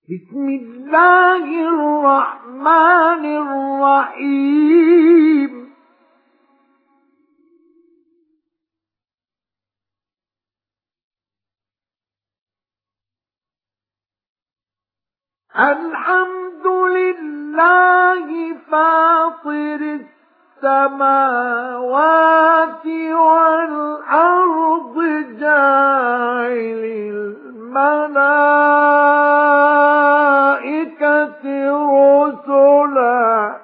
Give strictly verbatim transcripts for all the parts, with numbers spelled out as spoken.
بسم الله الرحمن الرحيم الحمد لله فاطر السماوات والأرض جاعل الملائكة رسلا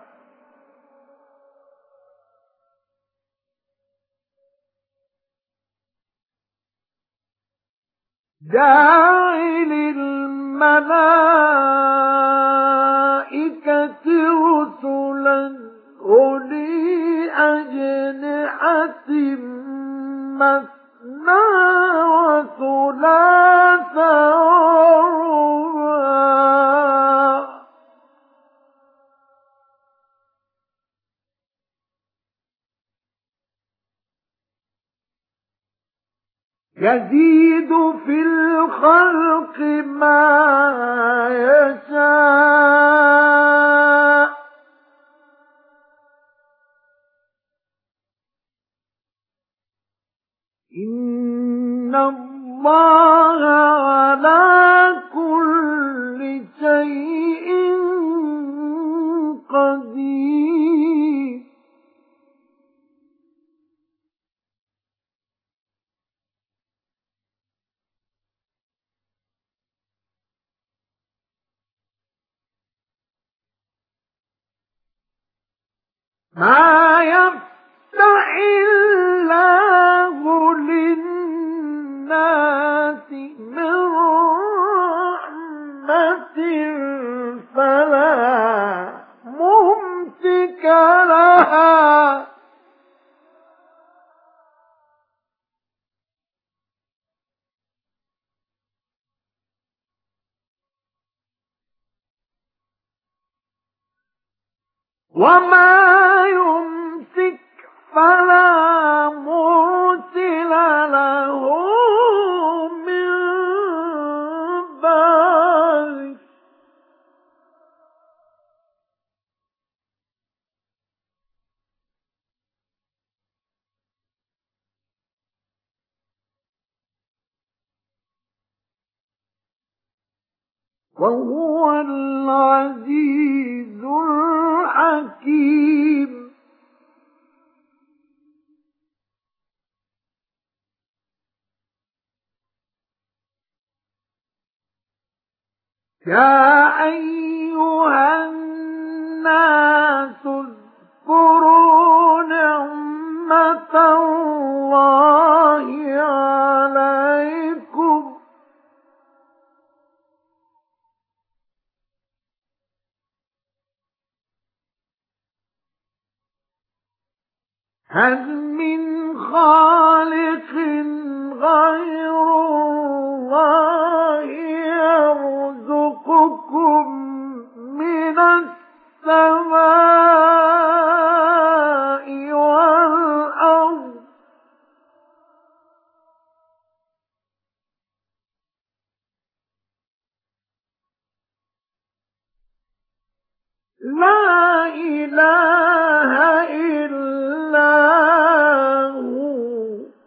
جاعل الملائكة رسلا أولي أجنحة مثنى وثلاث ورباع يزيد في الخلق ما يشاء إن الله على كل شيء قدير ما يفتح الله للناس من رحمة فلا ممسك لها وما يمسك فلا مرسل له من بعده وهو العزيز الحكيم يا أيها الناس اذكروا نعمة الله عليكم هل من خالق غير الله يرزقكم من السماء والأرض لا إله إلا هو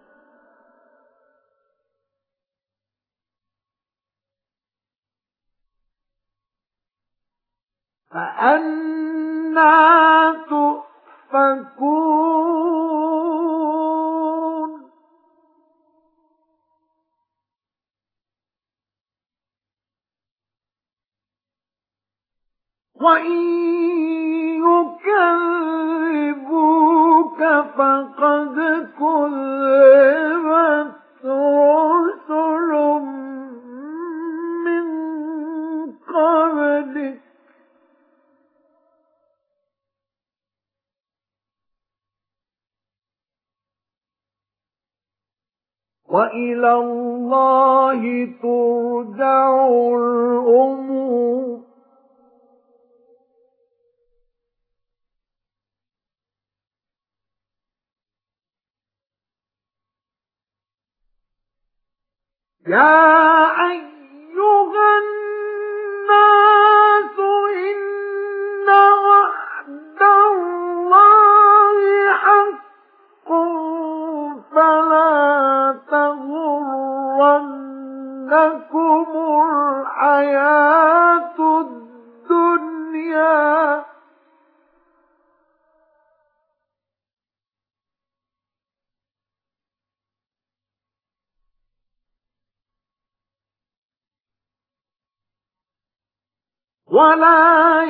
فأنى تؤفكون وإن يكذبوك فقد كذبت رسل من قبلك وإلى الله ترجع الأمور يا أيها الناس الحياة الدنيا ولا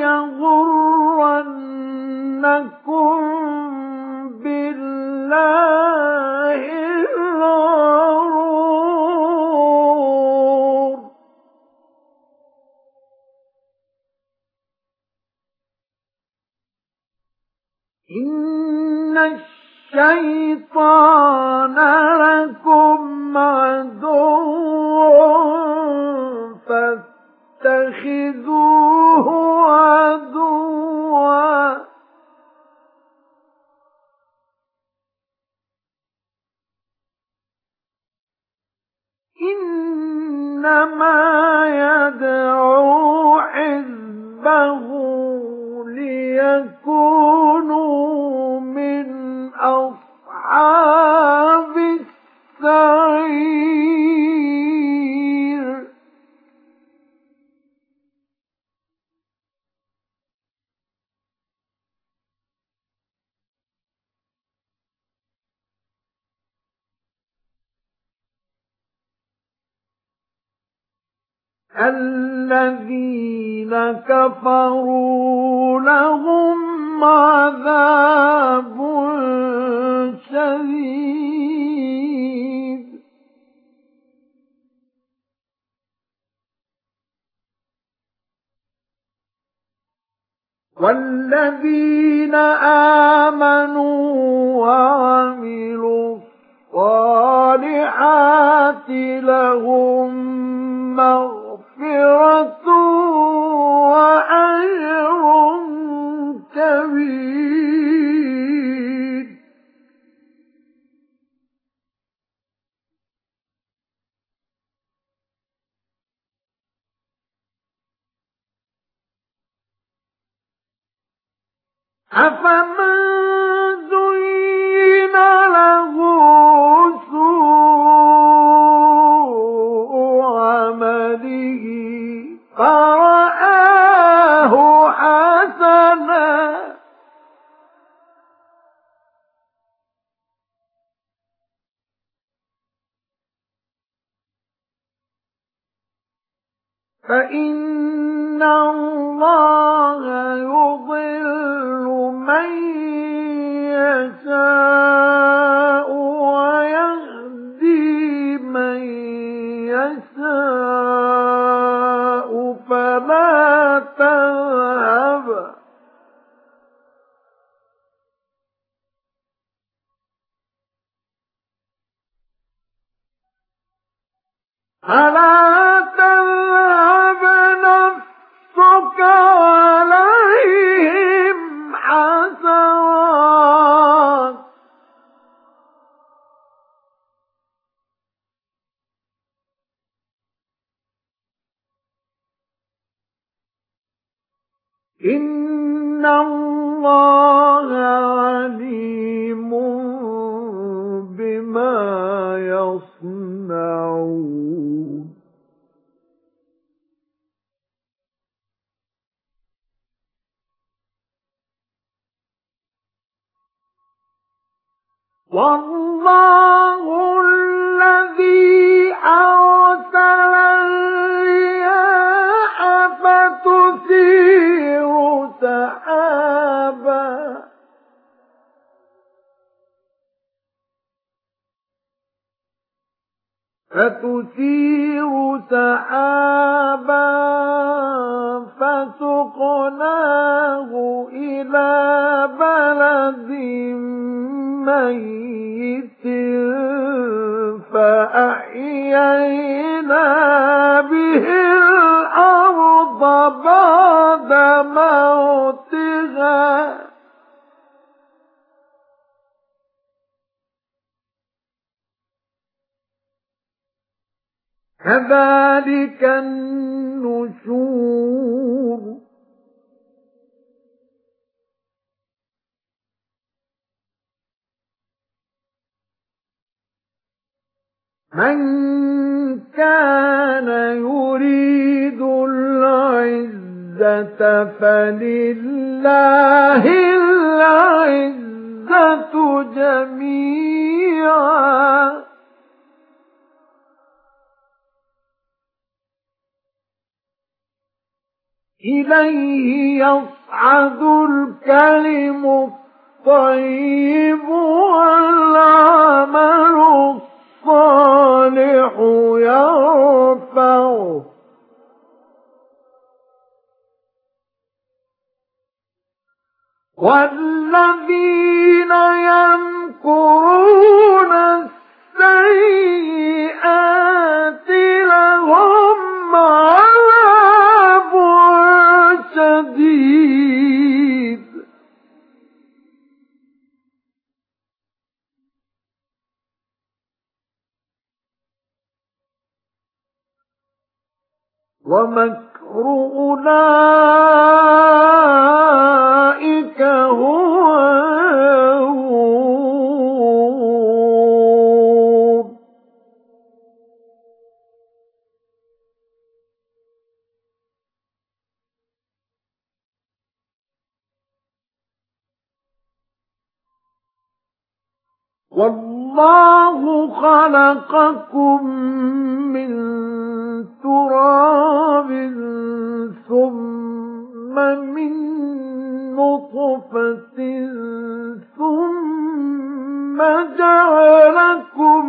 يغرنكم بالله الغرور إن الشيطان لكم عدو فاتخذوه عدوا إنما يدعو حزبه ليكونوا من أصحاب السعير الذين كفروا لهم عذاب شديد والذين آمنوا وعملوا الصالحات لهم مغفرة وأجر كبير أفمن زين له سوء عمله فرآه حسنا فإن الله يضل من يشاء ويهدي من يشاء فلا تذهب فلا تذهب نفسك عليهم حسرات إن الله عليم بما يصنعون والله الذي أرسل الرياح فتثير سحابا فتثير سحابا فسقناه إلى بلد ميت فأحيينا به الأرض بعد موتها كذلك النشور من كان كان يريد العزة فلله العزة جميعا إليه يصعد الكلم الطيب والعمل الصالح يرفعه والذين يمكرون السيئات لهم عذاب شديد ومكر أولئك هو يبور والله خلقكم من تراب ثم من نطفة ثم جعلكم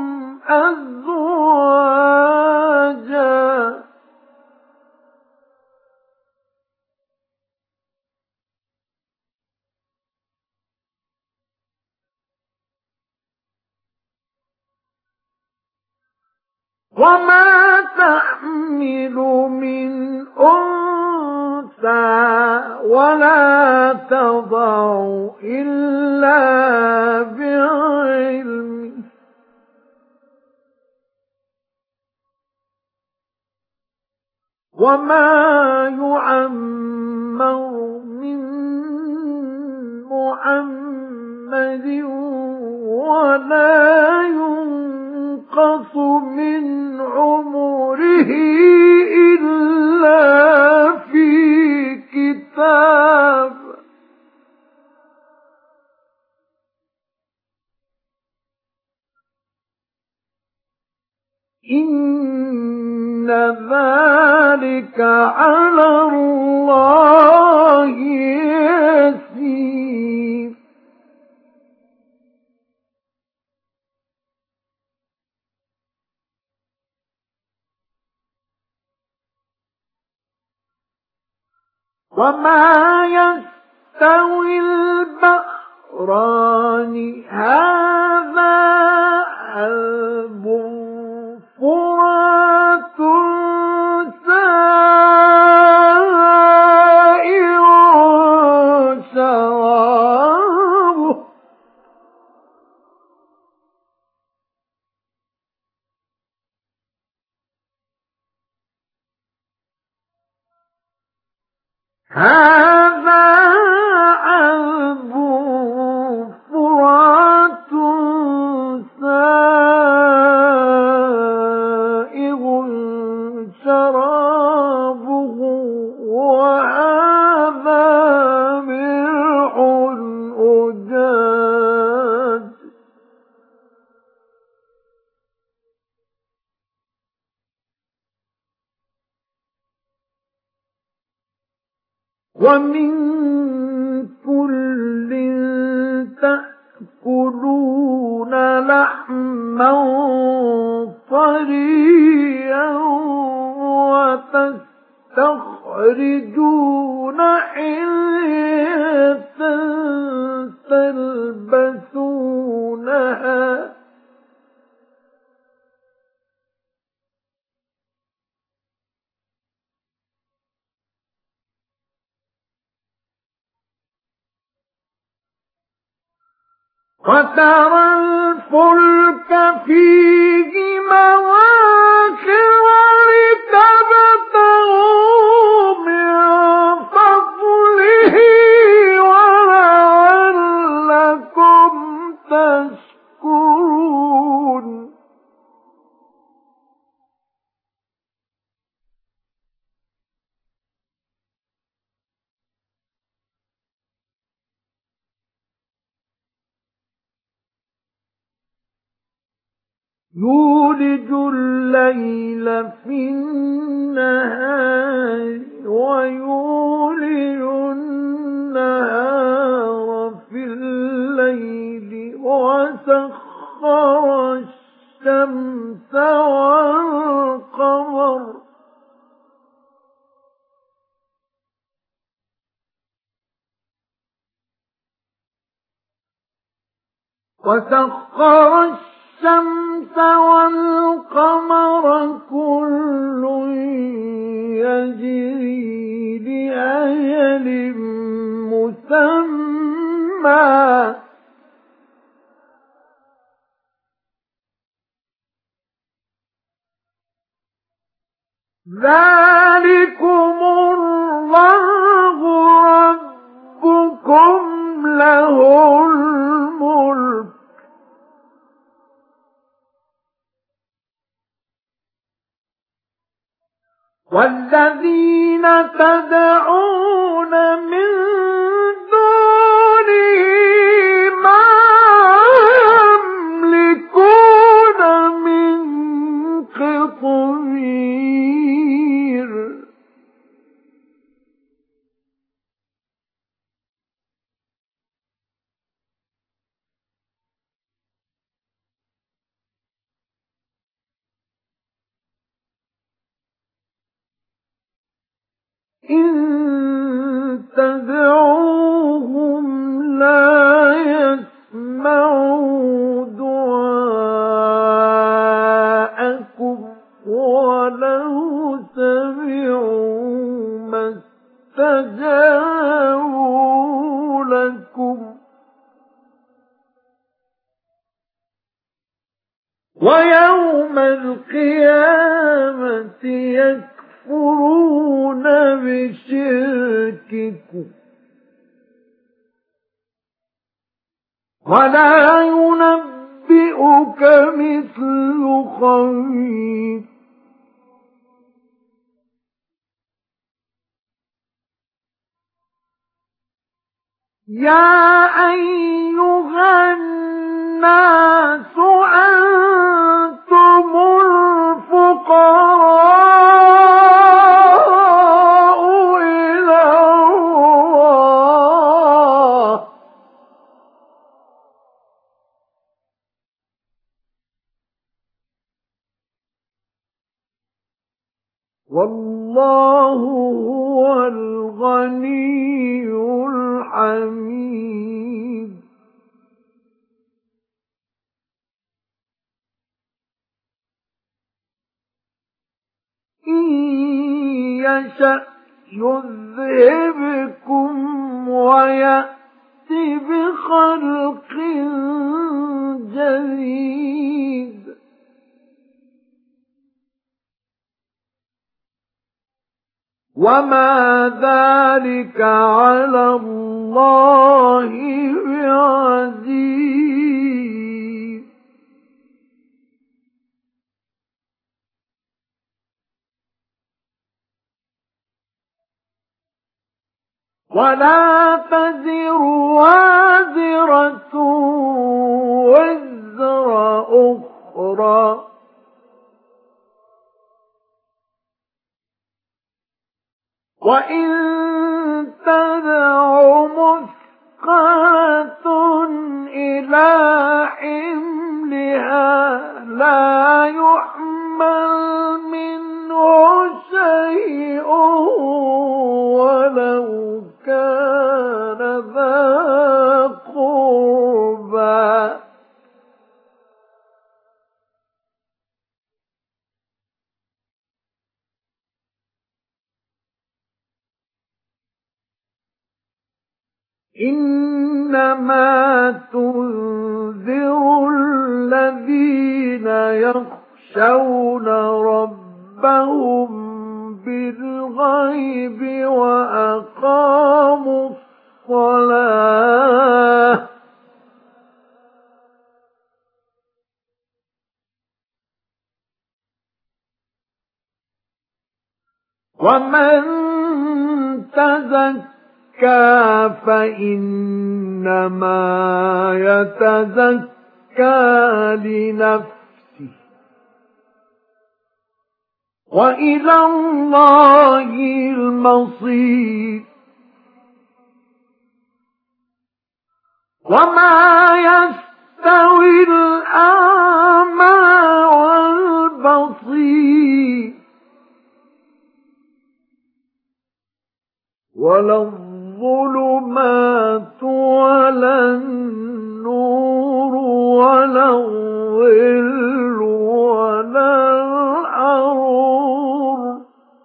أزواجا وما تحمل من أنثى ولا تضع إلا بعلمه وما يعمر من محمد ولا ينقص من عمره إلا في كتاب إن ذلك على الله يسير وما يستوي البحران هذا عذب فرات سائغ شرابه هذا عذب فرات سائغ شرابه وهذا ملح أجاج ومن كل تأكلون لحما طريا وتستخرجون حلية تلبسونها وترى الفلك فيه مواخر لتبتغوا من فضله ولعلكم تشكرون يولج الليل في النهار ويولج النهار في الليل وسخر الشمس والقمر وسخر الشمس والقمر كل يجري لأجل مسمى ذلكم الله ربكم له الملك والذين تدعون من دونه ما يملكون من قطمير إن تدعوهم لا يسمعوا دعاءكم ولو سمعوا ما استجابوا لكم ويوم القيامة يكفرون بشرككم ولا ينبئك مثل خبير يا أيها الناس أنتم الفقراء إلى الله والله هو الغني الحميد إن يشأ يذهبكم ويأت بخلق جديد وما ذلك على الله بعزيز ولا تزر وازرة وزر أخرى وإن تدع مثقلة إلى حملها لا يحمل منه شيء ولو كان ذا قربى إنما تنذر الذين يخشون ربهم بالغيب وأقاموا الصلاة ومن تزكى فإنما يتزكى لنفسه وإلى الله المصير وما يستوي الأعمى والبصير ولا الظلمات ولا النور ولا الظل ولا الحرور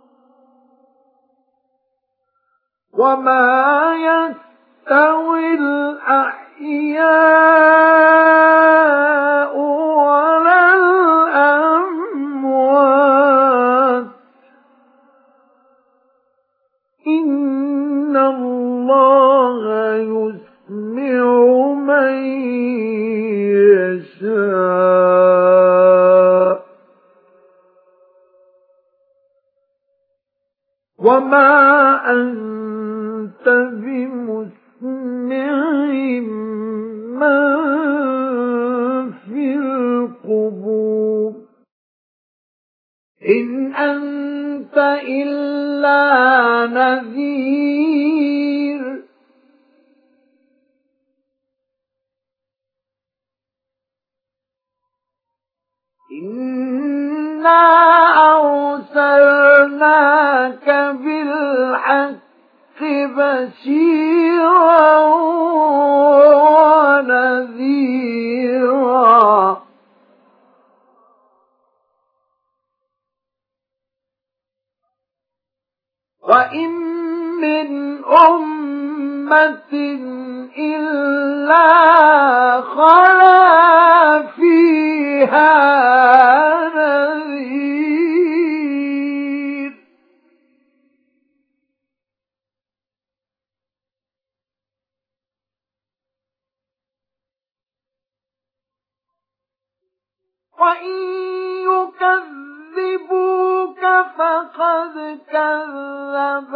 وما يستوي الأحياء ولا الأموات إن الله يسمع من يشاء وما أنت بمسمع من في القبور إن أنت إلا نذير إنا أرسلناك بالحق بشيرا ونذيرا وإن من أمة إلا خلا فيها نذير وإن يكذبوك فقد كذب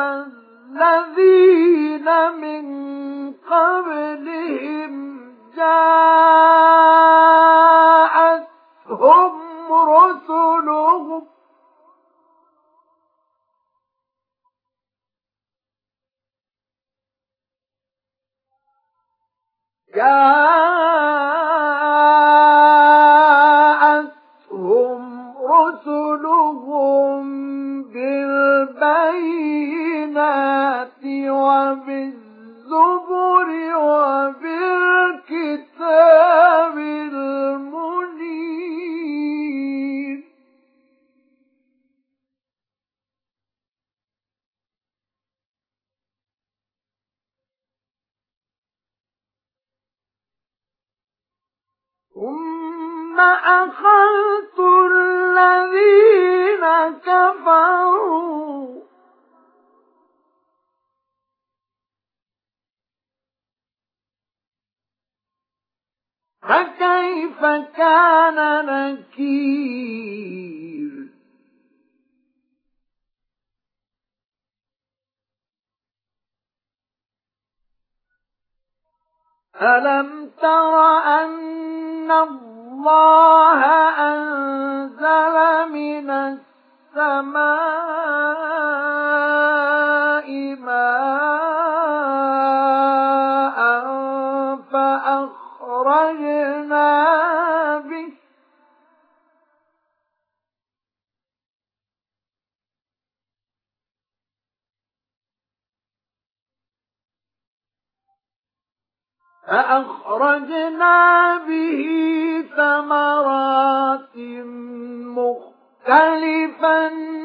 الذين من قبلهم جاءتهم رسلهم جاءتهم رسلهم بالبينات وبالزبر وبالكتاب المنير ثم أخذت الذين كفروا فكيف كان نكير ألم تر أن الله أنزل من السماء ماء فأخرجنا به فأخرجنا به ثمرات مختلفا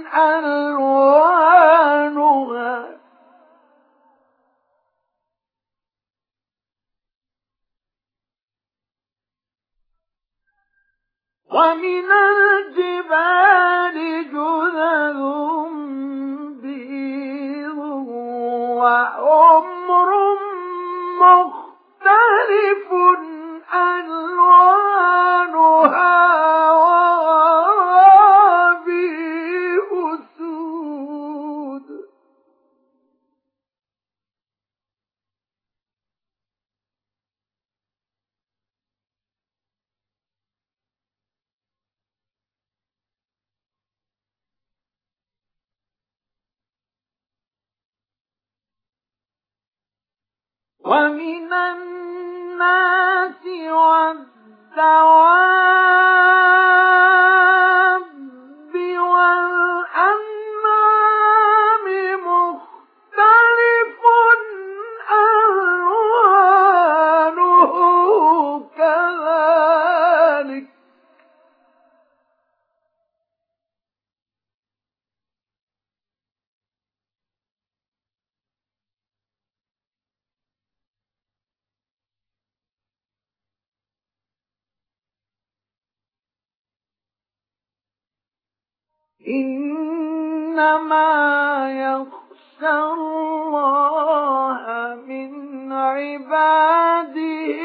ألوانها ومن الجبال جدد بيض وحمر مختلف ألوانها وغرابيب سود ومن الناس والدواب والأنعام مختلف ألوانه كذلك إنما يخشى الله من عباده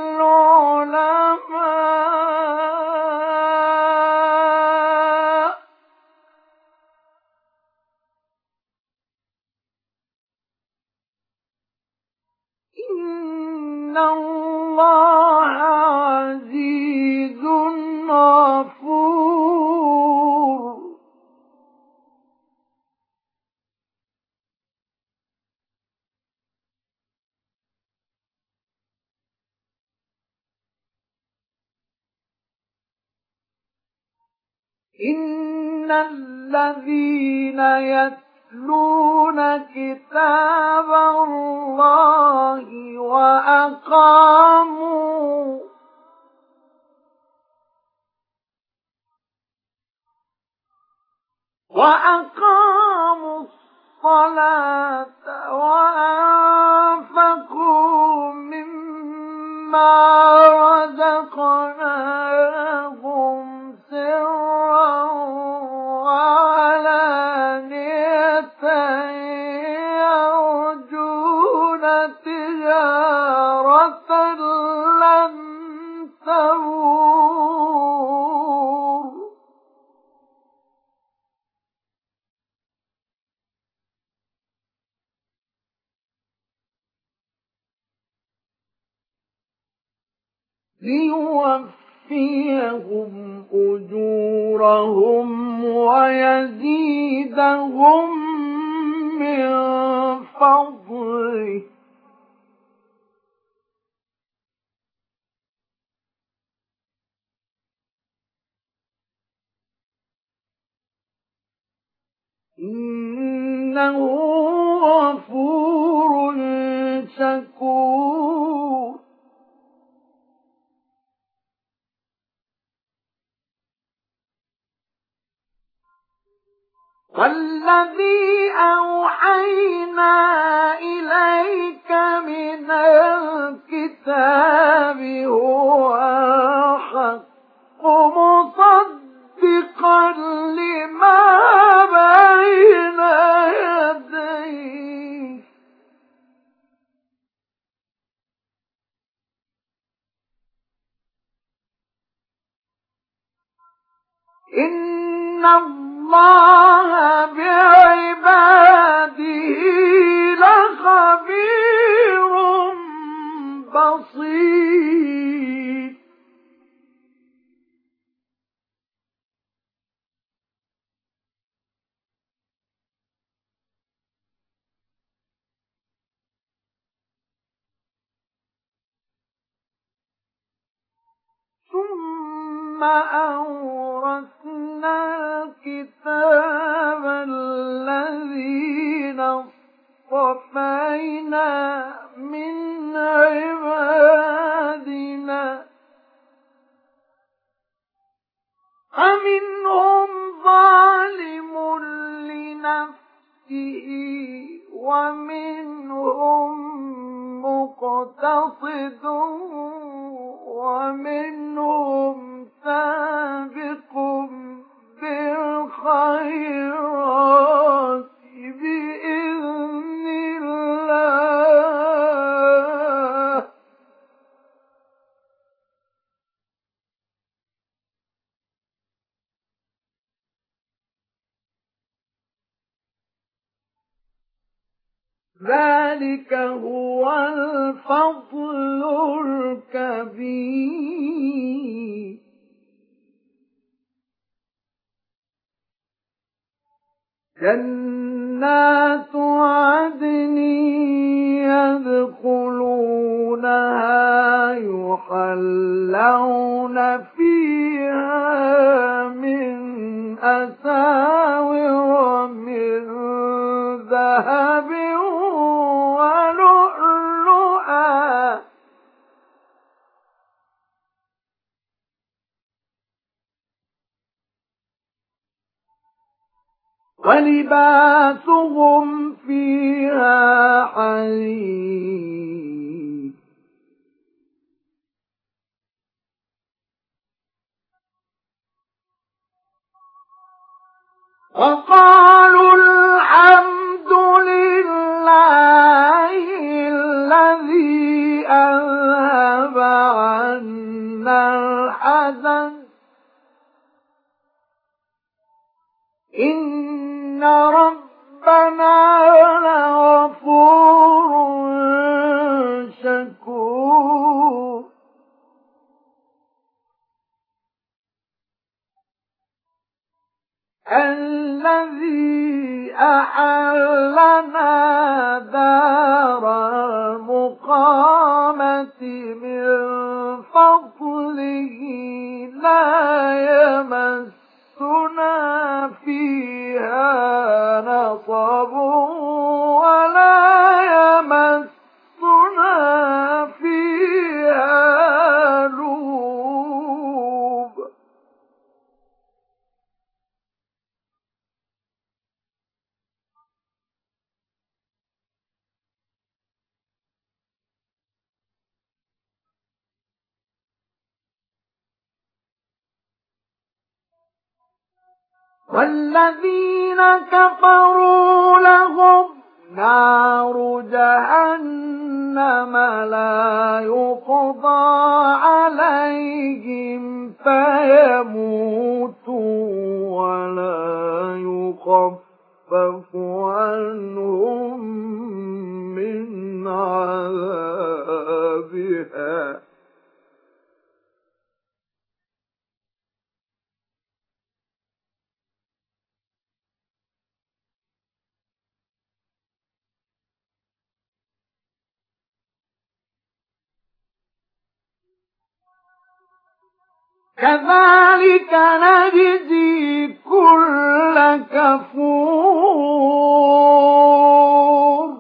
العلماء إن الله عزيز غفور إن الذين يتلون كتاب الله وأقاموا وأقاموا الصلاة وأنفقوا مما رزقناهم سرا وعلانية يرجون تجارة لن تبور ليوفيهم أجورهم ويزيدهم من فضله إنه غفور شكور والذي أوحينا إليك من الكتاب هو الحق مصدقا لما بين يديه إن الله بعباده لخبير بصير ثم أورثنا الكتاب الذين اصطفينا من عبادنا فمنهم ظالم لنفسه ومنهم مقتصد ومنهم سابق بالخيرات بإذن الله ذلك هو الفضل الكبير جنات عدن يدخلونها يحلون فيها من أساور من ذهب ولؤلؤا ولباسهم فيها حرير وقالوا الحمد لله الذي أذهب عنا الحزن إن ربنا لغفور شكور الذي أحلنا دار المقامة من فضله لا يمسنا فيها نصب ولا يمسنا فيها لوب والذين كفروا لهم نار جهنم لا يقضى عليهم فيموتوا ولا يخفف عنهم من عذابها كذلك نجزي كل كفور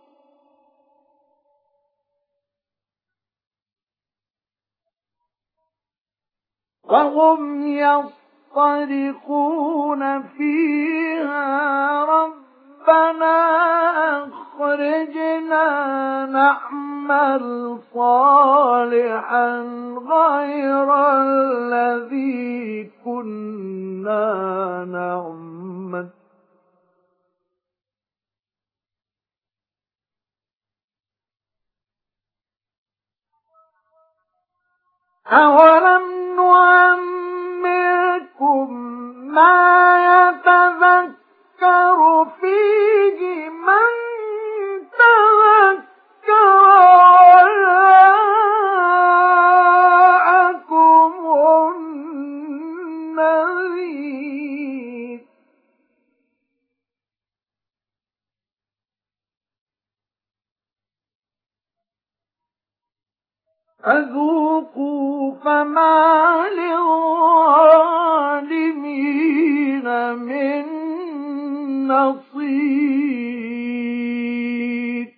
وهم يصطرخون فيها ربنا أخرجنا نعمل صالحا غير الذي كنا نعمل أولم نعمركم ما يتذكر فيه من تذكر وجاءكم النذير فذوقوا فما للظالمين من نصير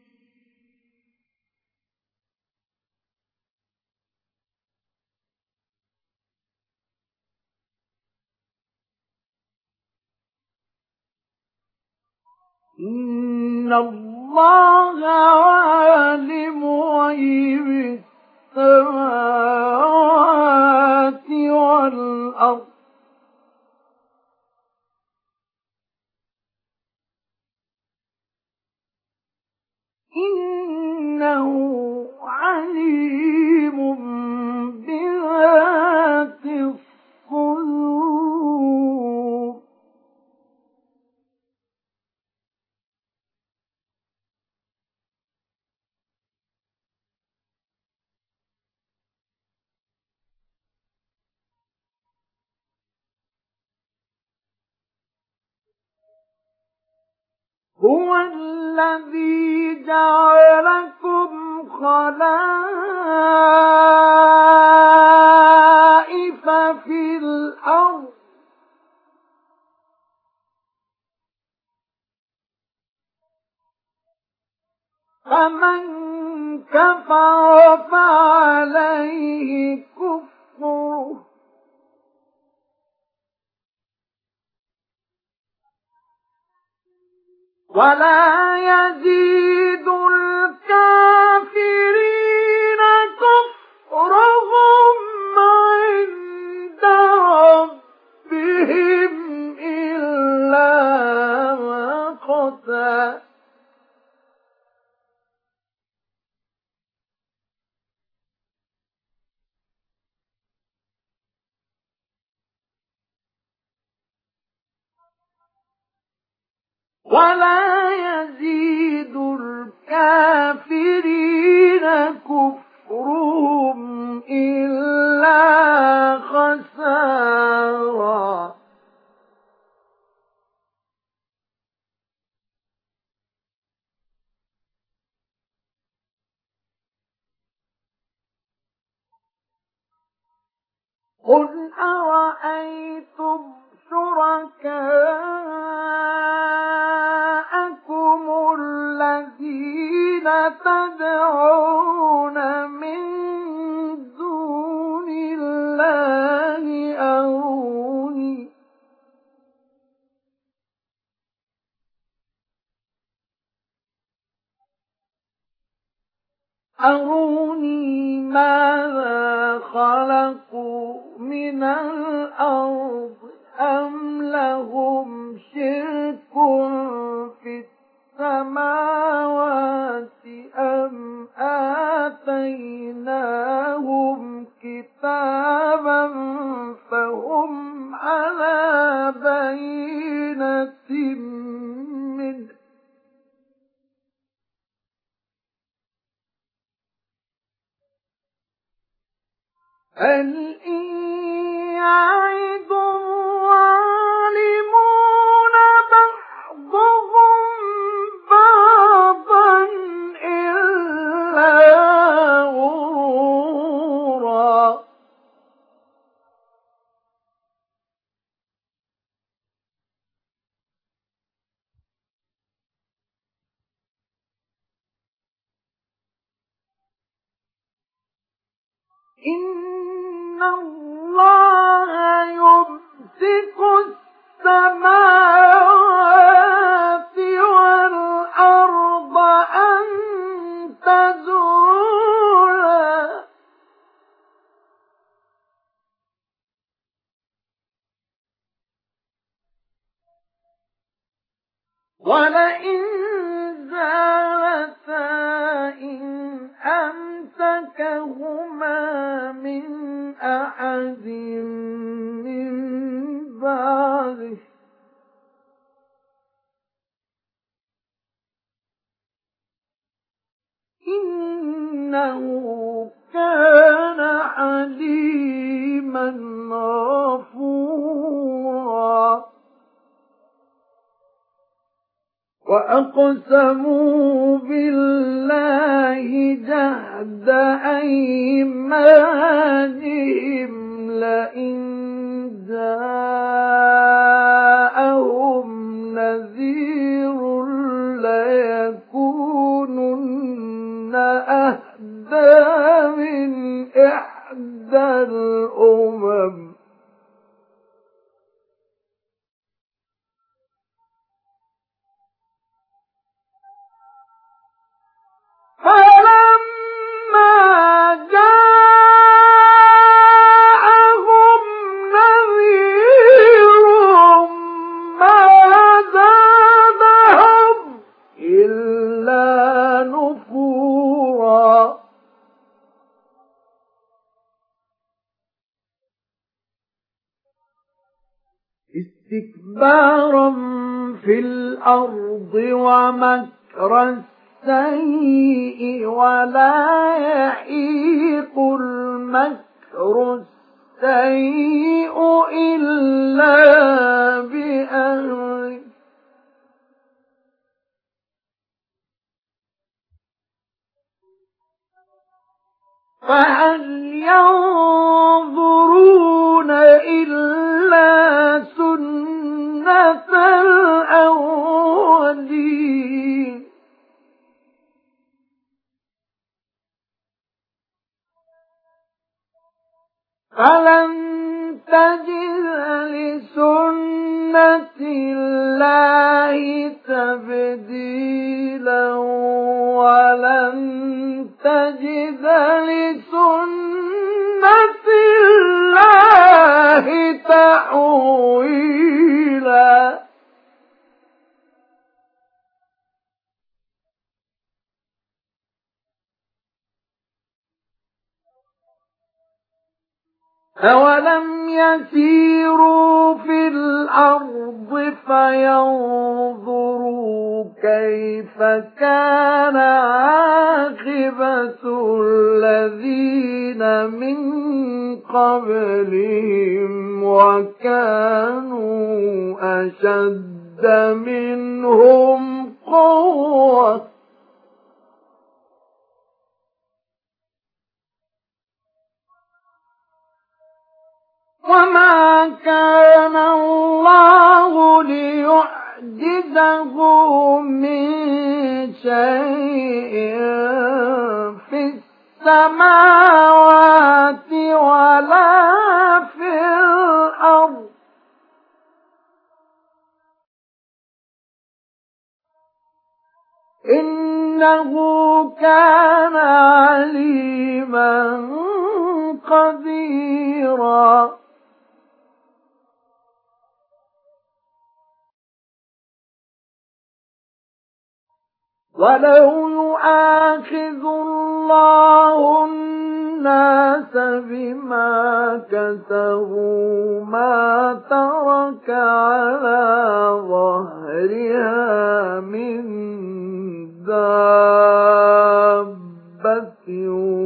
إن الله عالم غيب السماوات والأرض إنه عليم بذات الصدور هو الذي جعلكم خلائف في الأرض فمن كفر فعليه كفره ولا يزيد الكافرين كفرهم عند ربهم إلا مقتا ولا يزيد الكافرين كفرهم إلا خسارا قل أرأيتم شركاءكم الذين تدعون من دون الله أروني أروني ماذا خلقوا من الأرض أم لهم شرك في السماوات أم آتيناهم كتابا فهم على بينة منه هل إن يعد الظالمون بعضهم بعضا إلا غرورا إن الله يمسك السماوات والأرض أن تزولا ولئن زالتا إن أمسكهما من أحد من بعده إنه كان حليما غفورا وأقسموا بالله جهد أيمانهم لئن جاءهم نذير ليكونن أهدى من إحدى الأمم فلما جاءهم نذير ما زادهم إلا نفورا استكبارا في الأرض ومكر السيء ولا يحيق المكر السيء إلا بأهله فهل ينظرون إلا سنة الأولين فلن تجد لسنة الله تبديلا ولن تجد لسنة الله تحويلا أولم يسيروا في الأرض فينظروا كيف كان عاقبة الذين من قبلهم وكانوا أشد منهم قوة وما كان الله ليعجزه من شيء في السماوات ولا في الأرض إنه كان عليما قديرا ولو يؤاخذ الله الناس بما كسبوا ما ترك على ظهرها من دابة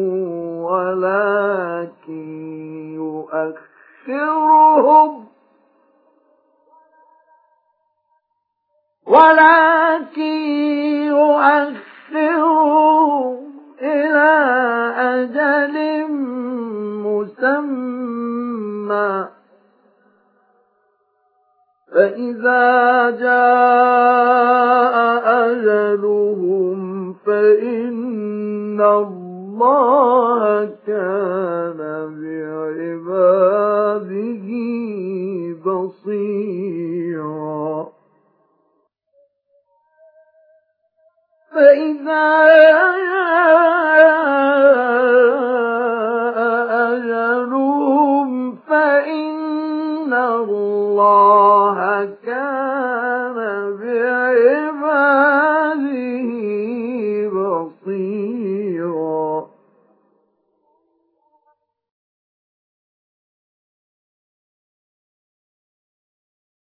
ولكن يؤخرهم ولكن يؤخرهم إلى أجل مسمى فإذا جاء أجلهم فإن الله كان بعباده بصيرا فإذا